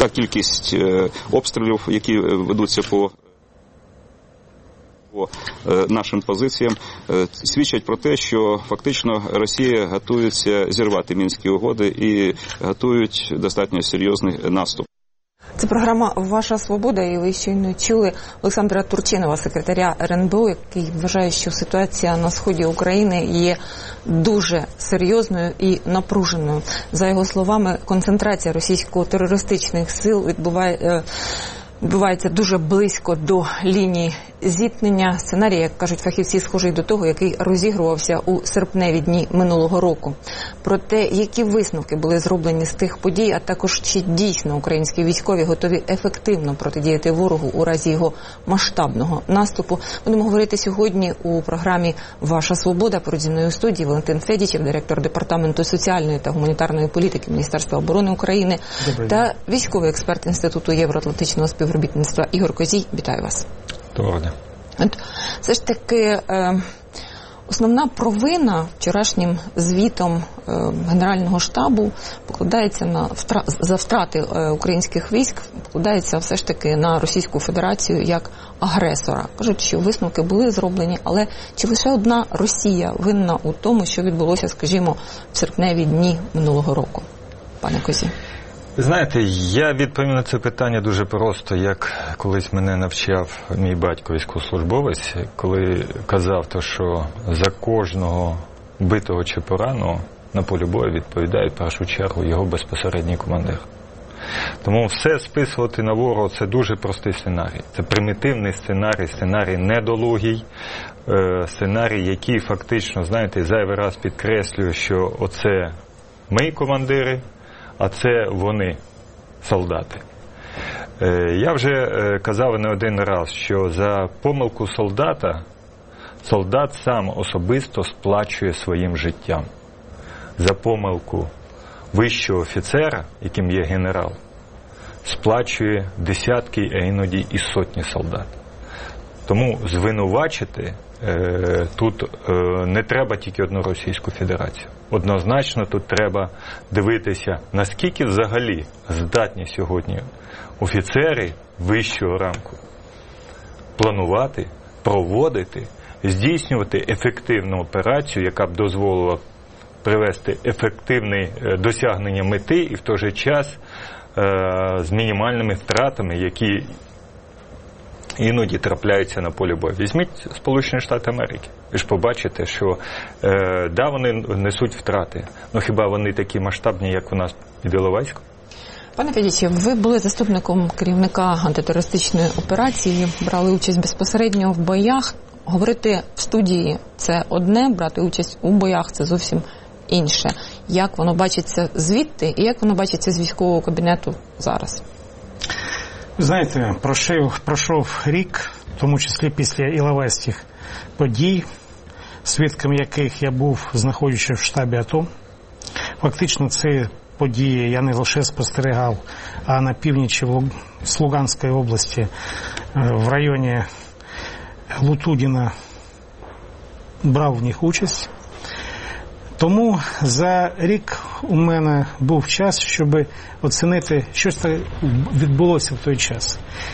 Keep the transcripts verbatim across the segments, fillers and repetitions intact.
кількість обстрілів, які ведуться по по нашим позиціям, свідчать про те, що фактично Росія готується зірвати Мінські угоди і готують достатньо серйозний наступ. Це програма «Ваша свобода», і ви щойно чули Олександра Турчинова, секретаря ер ен бе о, який вважає, що ситуація на сході України є дуже серйозною і напруженою. За його словами, концентрація російсько-терористичних сил відбуває, відбувається дуже близько до лінії зіткнення. Сценарій, як кажуть фахівці, схожий до того, який розігрувався у серпневі дні минулого року. Про те, які висновки були зроблені з тих подій, а також чи дійсно українські військові готові ефективно протидіяти ворогу у разі його масштабного наступу, будемо говорити сьогодні у програмі «Ваша свобода». Поруч зі мною у студії Валентин Федічев, директор Департаменту соціальної та гуманітарної політики Міністерства оборони України, та військовий експерт Інституту євроатлантичного співробітництва Ігор Козій. Вітаю вас. Добре. От, все ж таки, е, основна провина вчорашнім звітом е, Генерального штабу покладається на втра... за втрати е, українських військ, покладається все ж таки на Російську Федерацію як агресора. Кажуть, що висновки були зроблені, але чи лише одна Росія винна у тому, що відбулося, скажімо, в серпневі дні минулого року? Пане Козій. Знаєте, я відповім на це питання дуже просто, як колись мене навчав мій батько військовослужбовець, коли казав, то, що за кожного битого чи пораненого на полі бою відповідає в першу чергу його безпосередній командир. Тому все списувати на ворога – це дуже простий сценарій. Це примітивний сценарій, сценарій недолугий, сценарій, який фактично, знаєте, зайвий раз підкреслює, що оце ми командири, а це вони, солдати. Я вже казав не один раз, що за помилку солдата, солдат сам особисто сплачує своїм життям. За помилку вищого офіцера, яким є генерал, сплачує десятки, а іноді і сотні солдат. Тому звинувачити е, тут е, не треба тільки одну Російську Федерацію. Однозначно тут треба дивитися, наскільки взагалі здатні сьогодні офіцери вищого ранку планувати, проводити, здійснювати ефективну операцію, яка б дозволила привести ефективне досягнення мети і в той же час е, з мінімальними втратами, які іноді трапляються на полі бою. Візьміть Сполучені Штати Америки. Ви ж побачите, що е, да, вони несуть втрати, але хіба вони такі масштабні, як у нас під Іловайськом? Пане Федічев, ви були заступником керівника антитерористичної операції, брали участь безпосередньо в боях. Говорити в студії – це одне, брати участь у боях – це зовсім інше. Як воно бачиться звідти і як воно бачиться з військового кабінету зараз? Знаєте, пройшов, пройшов рік, в тому числі після іловайських подій, свідком яких я був, знаходячись в штабі АТО. Фактично ці події я не лише спостерігав, а на північі в Луганській області, в районі Лутудіна брав в них участь. Тому за рік у мене був час, щоб оцінити, що відбулося в той час.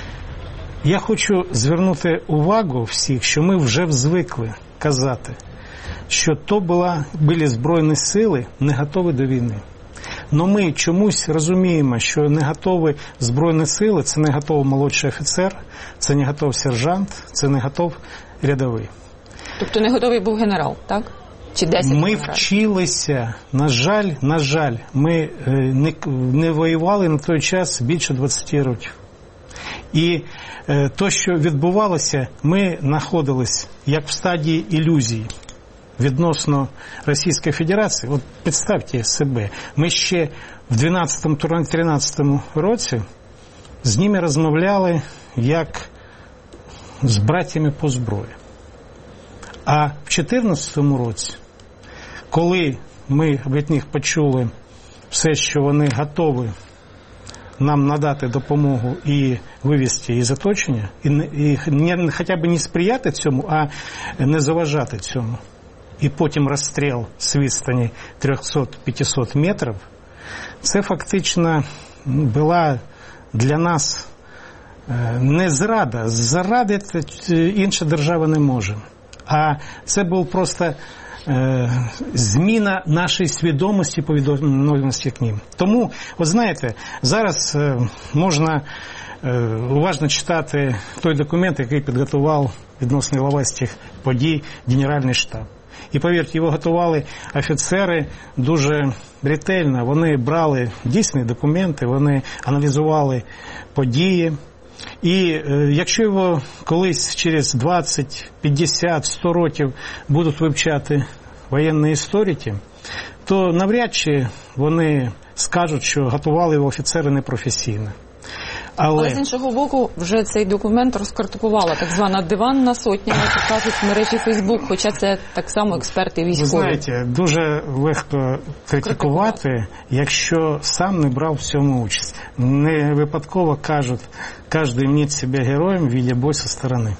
Я хочу звернути увагу всіх, що ми вже звикли казати, що то була, були Збройні сили не готові до війни. Но ми чомусь розуміємо, що не готові Збройні сили – це не готовий молодший офіцер, це не готовий сержант, це не готовий рядовий. Тобто не готовий був генерал, так? Чи десять ми генералів? Вчилися, на жаль, на жаль, ми не, не воювали на той час більше двадцять років. І е, то, що відбувалося, ми знаходились як в стадії ілюзії відносно Російської Федерації. От представте себе, ми ще в дванадцятому-тринадцятому році з ними розмовляли як з братями по зброї. А в чотирнадцятому році, коли ми від них почули все, що вони готові нам надати допомогу і вивести із оточення, і, і не, хоча б не сприяти цьому, а не заважати цьому, і потім розстріл з відстані триста-п'ятсот метрів, це фактично була для нас не зрада. Зрадити інша держава не може. А це був просто е, зміна нашої свідомості по відношенню к ним. Тому, от знаєте, зараз е, можна е, уважно читати той документ, який підготував відносно Іловайських подій Генеральний штаб. І, повірте, його готували офіцери дуже ретельно. Вони брали дійсні документи, вони аналізували події. І е, якщо його колись через двадцять, п'ятдесят, сто років будуть вивчати воєнні історики, то навряд чи вони скажуть, що готували його офіцери непрофесійно. Але... Але з іншого боку, вже цей документ розкритикувала так звана диванна сотня, як кажуть в мережі Фейсбук, хоча це так само експерти військові. Ви знаєте, дуже легко критикувати, якщо сам не брав в цьому участь. Не випадково кажуть, кожен мнить себе героєм, видя бой зі сторони.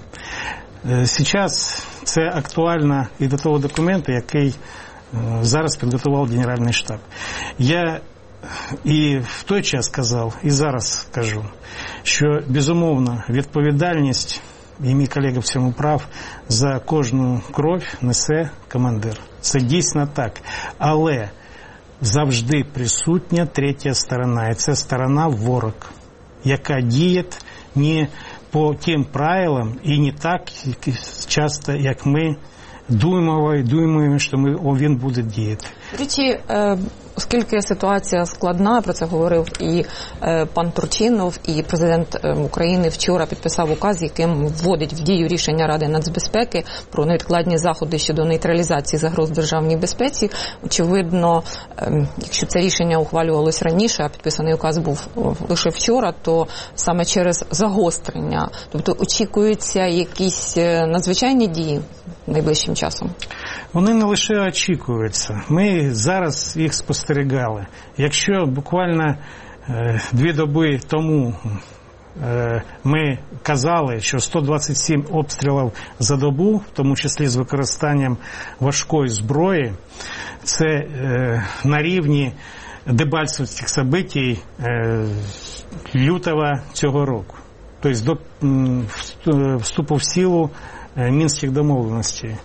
Зараз це актуально і до того документу, який зараз підготував Генеральний штаб. Я і в той час казав, і зараз кажу, що, безумовно, відповідальність, і мій колега в цьому прав, за кожну кров несе командир. Це дійсно так. Але завжди присутня третя сторона, і це сторона ворог, яка діє не по тим правилам і не так часто, як ми думаємо, думаємо, що ми, о, він буде діяти. Речі, оскільки ситуація складна, про це говорив і е, пан Турчинов, і президент е, України вчора підписав указ, яким вводить в дію рішення Ради нацбезпеки про невідкладні заходи щодо нейтралізації загроз державній безпеці. Очевидно, е, якщо це рішення ухвалювалось раніше, а підписаний указ був о, лише вчора, то саме через загострення, тобто очікуються якісь надзвичайні дії найближчим часом? Вони не лише очікуються. Ми зараз їх спостерігали. Якщо буквально е, дві доби тому е, ми казали, що сто двадцять сім обстрілів за добу, в тому числі з використанням важкої зброї, це е, на рівні дебальцевських событий е, лютого цього року. Тобто до вступу в силу Мінських домовленостей.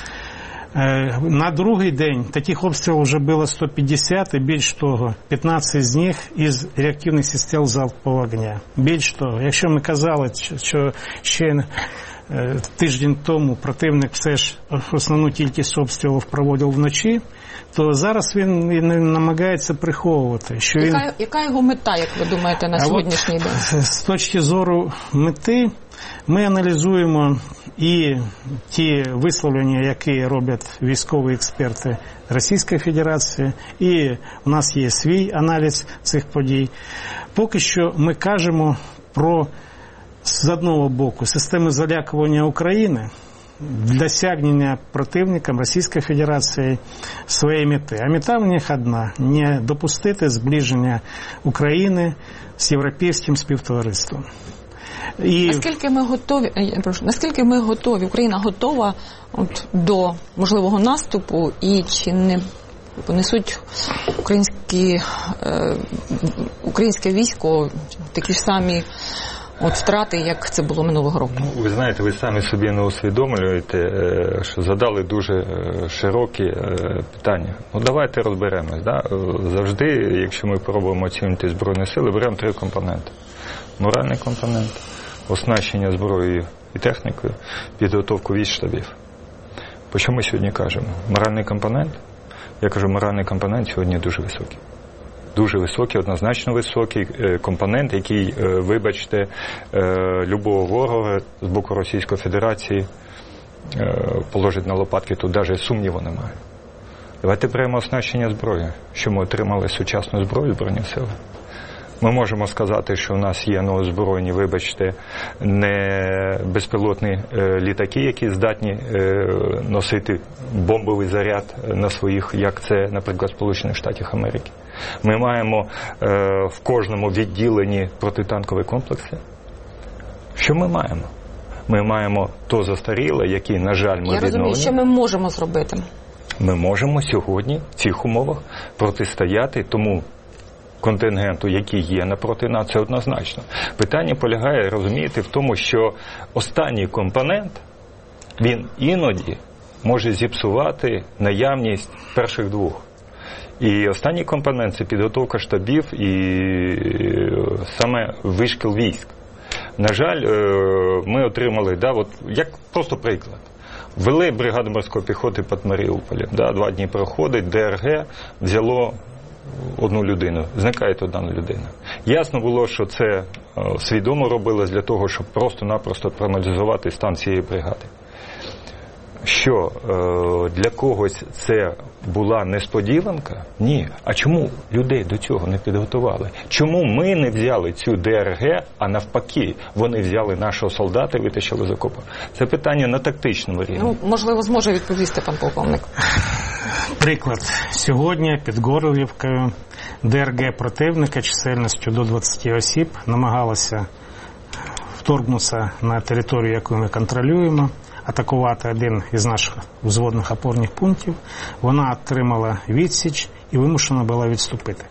На другий день таких обстрілів вже було сто п'ятдесят, і більш того, п'ятнадцять з них із реактивних систем залпового вогня. Більш того, якщо ми казали, що ще тиждень тому противник все ж основну кількість обстрілів проводив вночі, то зараз він, він намагається приховувати. Що яка, він... яка його мета, як ви думаєте, на а сьогоднішній от, день? З точки зору мети, ми аналізуємо і ті висловлення, які роблять військові експерти Російської Федерації, і у нас є свій аналіз цих подій. Поки що ми кажемо про, з одного боку, системи залякування України для досягнення противникам Російської Федерації своєї мети. А мета в них одна – не допустити зближення України з європейським співтовариством. І... Наскільки ми готові, я прошу, наскільки ми готові, Україна готова от, до можливого наступу, і чи не понесуть українські, е, українське військо такі ж самі от втрати, як це було минулого року? Ну, ви знаєте, ви самі собі не усвідомлюєте, що задали дуже широкі питання. Ну, давайте розберемось. Да? Завжди, якщо ми пробуємо оцінити Збройні Сили, беремо три компоненти. Моральний компонент, оснащення зброєю і технікою, підготовку військ штабів. По чому ми сьогодні кажемо? Моральний компонент? Я кажу, моральний компонент сьогодні дуже високий. Дуже високий, однозначно високий компонент, який, вибачте, любого ворога з боку Російської Федерації положить на лопатки, тут навіть сумніву немає. Давайте беремо оснащення зброї. Що ми отримали сучасну зброю Збройні Сили? Ми можемо сказати, що в нас є новозбройні, вибачте, не безпілотні літаки, які здатні носити бомбовий заряд на своїх, як це, наприклад, в Сполучених Штатах Америки. Ми маємо в кожному відділенні протитанкові комплекси. Що ми маємо? Ми маємо то застаріле, яке, на жаль, ми відновлюємо. Я розумію, що ми можемо зробити. Ми можемо сьогодні в цих умовах протистояти тому контингенту, який є напроти нас, це однозначно. Питання полягає, розумієте, в тому, що останній компонент, він іноді може зіпсувати наявність перших двох. І останній компонент – це підготовка штабів і саме вишкіл військ. На жаль, ми отримали, да, от, як просто приклад, ввели бригаду морської піхоти під Маріуполем, да, два дні проходить, ДРГ взяло одну людину, зникає одна людина. Ясно було, що це свідомо робилось для того, щоб просто-напросто проаналізувати стан цієї бригади. Що е, для когось це була несподіванка? Ні. А чому людей до цього не підготували? Чому ми не взяли цю ДРГ, а навпаки, вони взяли нашого солдата і витащили з окопу? Це питання на тактичному рівні. Ну, можливо, зможе відповісти пан полковник. Приклад. Сьогодні під Горлівкою ДРГ противника чисельністю до двадцяти осіб намагалася вторгнутися на територію, яку ми контролюємо, атакувати один із наших взводних опорних пунктів. Вона отримала відсіч і вимушена була відступити.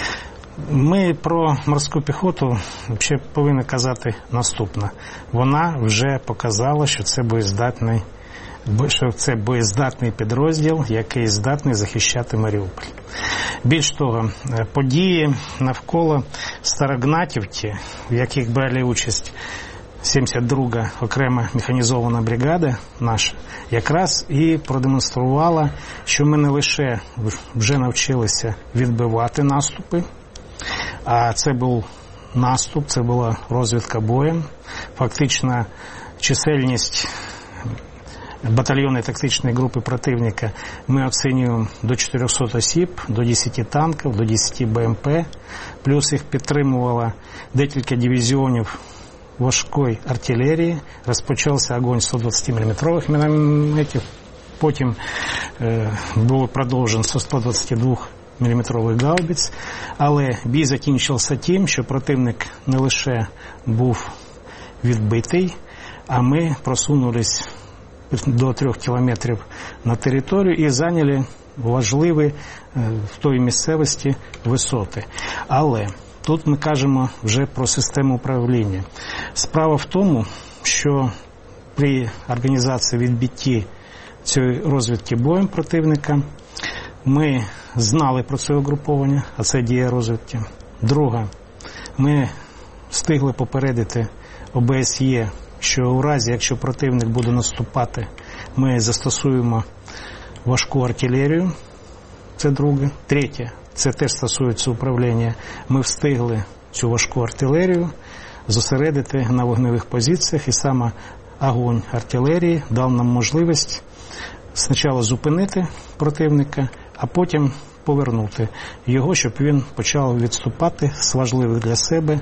Ми про морську піхоту взагалі повинні казати наступне. Вона вже показала, що це боєздатний, що це боєздатний підрозділ, який здатний захищати Маріуполь. Більш того, події навколо Старогнатівки, в яких брали участь сімдесят друга окрема механізована бригада наша, якраз і продемонструвала, що ми не лише вже навчилися відбивати наступи, а це був наступ, це була розвідка боєм. Фактично чисельність батальйонної тактичної групи противника ми оцінюємо до чотирьохсот осіб, до десяти танків, до десяти БМП, плюс їх підтримувало декілька дивізіонів важкої артилерії, розпочався огонь сто двадцятиміліметрових мінометів, потім е, був продовжен сто двадцятидвоміліметрових гаубиць, але бій закінчився тим, що противник не лише був відбитий, а ми просунулись до трьох кілометрів на територію і зайняли важливі е, в той місцевості висоти. Але тут ми кажемо вже про систему управління. Справа в тому, що при організації відбитті цієї розвідки боєм противника ми знали про це угруповання, а це дія розвідки. Друге, ми встигли попередити О Б С Є, що у разі, якщо противник буде наступати, ми застосуємо важку артилерію. Це друге. Третє. Це теж стосується управління. Ми встигли цю важку артилерію зосередити на вогневих позиціях, і саме огонь артилерії дав нам можливість спочатку зупинити противника, а потім повернути його, щоб він почав відступати з важливих для себе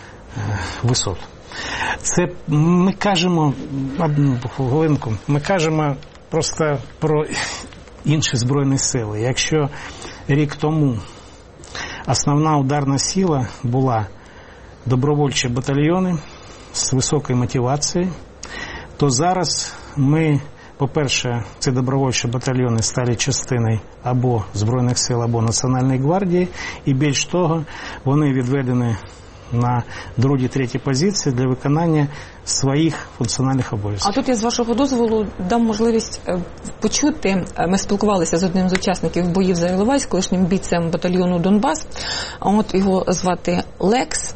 висот. Це ми кажемо, одну хвилинку, ми кажемо просто про інші Збройні сили. Якщо рік тому основна ударна сила була добровольчі батальйони з високою мотивацією, то зараз ми, по-перше, ці добровольчі батальйони стали частиною або Збройних сил, або Національної гвардії, і більш того, вони відведені на другі, треті позиції для виконання своїх функціональних обов'язків. А тут я, з вашого дозволу, дам можливість почути. Ми спілкувалися з одним з учасників боїв за Іловайськ, колишнім бійцем батальйону «Донбас». От його звати Лекс,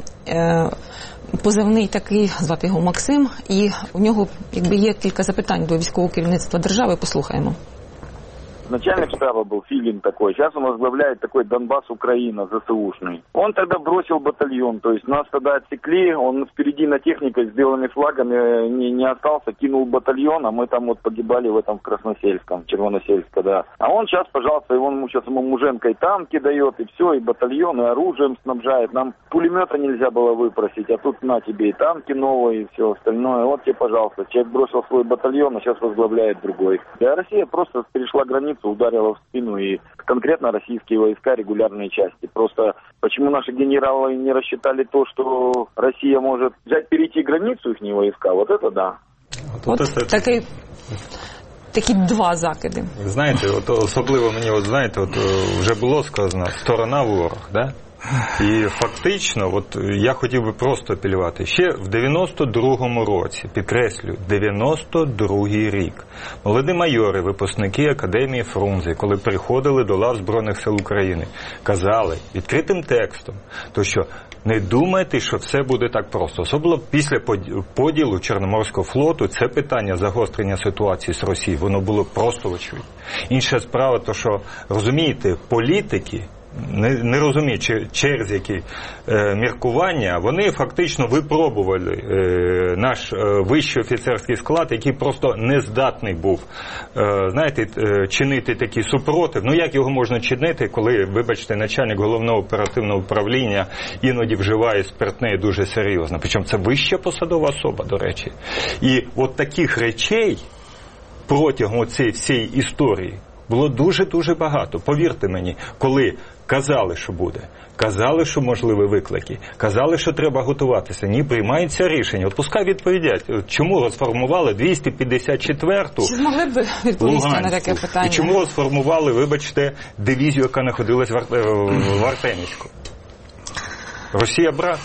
позивний такий, звати його Максим, і у нього якби є кілька запитань до військового керівництва держави. Послухаємо. Начальник штаба был Филин такой, сейчас он возглавляет такой Донбасс Украина, ЗСУшный. Он тогда бросил батальон, то есть нас тогда отсекли, он впереди на техникой, сделанной флагами, не, не остался, кинул батальон, а мы там вот погибали в этом в Красносельском, Червоносельске, да. А он сейчас, пожалуйста, он сейчас ему Муженко и танки дает, и все, и батальон, и оружием снабжает. Нам пулемета нельзя было выпросить, а тут на тебе и танки новые, и все остальное. Вот тебе, пожалуйста, человек бросил свой батальон, а сейчас возглавляет другой. Да, Россия просто перешла границу, ударила в спину, и конкретно российские войска, регулярные части. Просто почему наши генералы не рассчитали то, что Россия может взять, перейти границу их войска, вот это да. От, от такий, такі два закиди. Знаєте, от особливо мені, от знаєте, от вже було сказано, сторона ворог, да? І фактично, от я хотів би просто апелювати, ще в дев'яносто другому році, підкреслюю, дев'яносто другий рік, молоді майори, випускники Академії Фрунзе, коли приходили до лав Збройних сил України, казали відкритим текстом, то що не думайте, що все буде так просто. Особливо після поділу Чорноморського флоту це питання загострення ситуації з Росією, воно було просто очевидно. Інша справа, то що, розумієте, політики, не, не розумію, чи, через які е, міркування, вони фактично випробували е, наш е, вищий офіцерський склад, який просто не здатний був, е, знаєте, е, чинити такий супротив. Ну, як його можна чинити, коли, вибачте, начальник головного оперативного управління іноді вживає спиртне дуже серйозно. Причому це вища посадова особа, до речі. І от таких речей протягом цієї всієї історії було дуже-дуже багато. Повірте мені, коли казали, що буде, казали, що можливі виклики, казали, що треба готуватися. Ні, приймається рішення. От пускай відповідять, чому розформували двісті п'ятдесят четверту Чи змогли б ви відповісти Луганську, на таке питання? І чому розформували, вибачте, дивізію, яка знаходилась в, Ар... в Артемівську? Росія брат.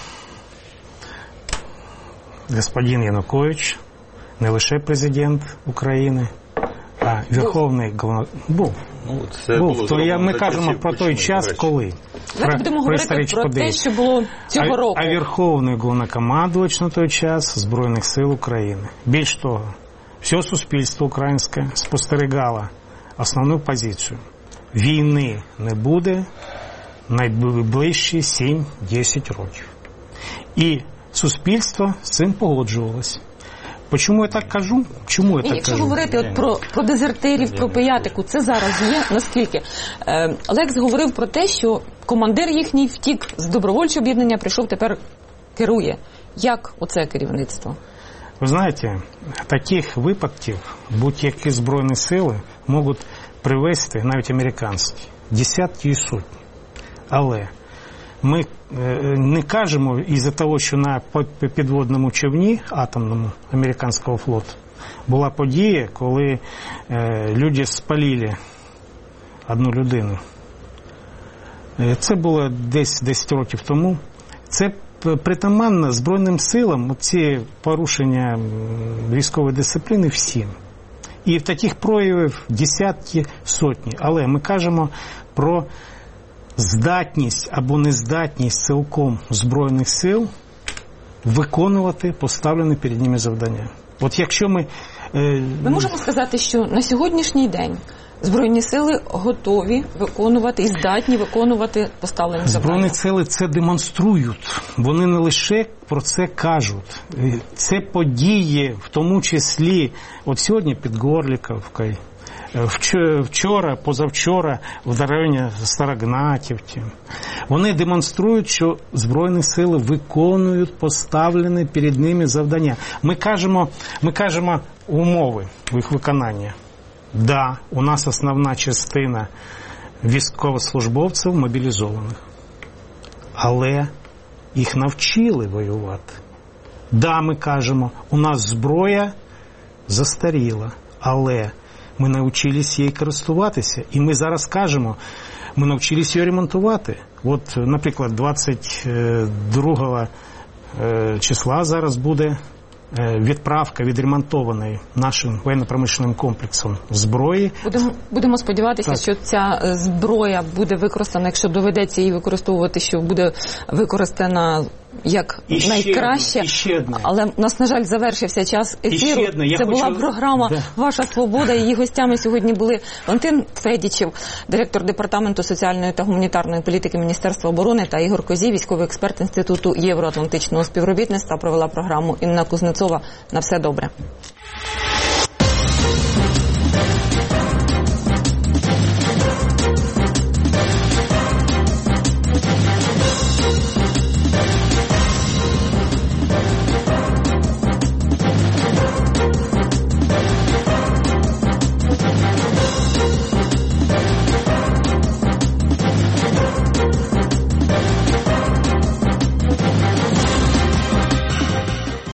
Господин Янукович, не лише президент України, а Верховний головний... Був. Ну, це Був. То я, ми кажемо про той час, коли. Давайте будемо говорити про те, що було цього а, року. А Верховний головнокомандувач на той час Збройних сил України. Більш того, все суспільство українське спостерігало основну позицію. Війни не буде найближчі сім-десять років. І суспільство з цим погоджувалось. Чому я так кажу? Чому я Ні, так якщо кажу? говорити от про, про дезертирів, про пиятику, це зараз є наскільки? Е, Лекс говорив про те, що командир їхній втік з добровольчого об'єднання, прийшов, тепер керує. Як оце керівництво? Ви знаєте, таких випадків будь-які Збройні сили можуть привести, навіть американські, десятки і сотні. Але ми не кажемо із-за того, що на підводному човні атомному американського флоту була подія, коли люди спалили одну людину. Це було десь десять років тому. Це притаманно Збройним силам, ці порушення військової дисципліни всім. І в таких проявів десятки, сотні. Але ми кажемо про здатність або нездатність цілком Збройних сил виконувати поставлені перед ними завдання. От якщо ми... Е... Ми можемо сказати, що на сьогоднішній день Збройні сили готові виконувати і здатні виконувати поставлені завдання. Збройні сили це демонструють. Вони не лише про це кажуть. Це події, в тому числі, от сьогодні під Горліковкою, вчора, позавчора в районі Старогнатівки. Вони демонструють, що Збройні сили виконують поставлені перед ними завдання. Ми кажемо, ми кажемо умови їх виконання. Да, у нас основна частина військовослужбовців мобілізованих. Але їх навчили воювати. Да, ми кажемо, у нас зброя застаріла, але ми навчилися її користуватися. І ми зараз кажемо, ми навчилися її ремонтувати. От, наприклад, двадцять другого числа зараз буде відправка відремонтованої нашим воєнно-промишленим комплексом зброї. Будемо, будемо сподіватися, так, що ця зброя буде використана, якщо доведеться її використовувати, що буде використана як і найкраще. Одне, і ще одне. Але у нас, на жаль, завершився час ефіру. Це була хочу... програма да. «Ваша свобода». Її гостями сьогодні були Валентин Федічев, директор Департаменту соціальної та гуманітарної політики Міністерства оборони, та Ігор Козій, військовий експерт Інституту євроатлантичного співробітництва. Провела програму Інна Кузнецова. На все добре.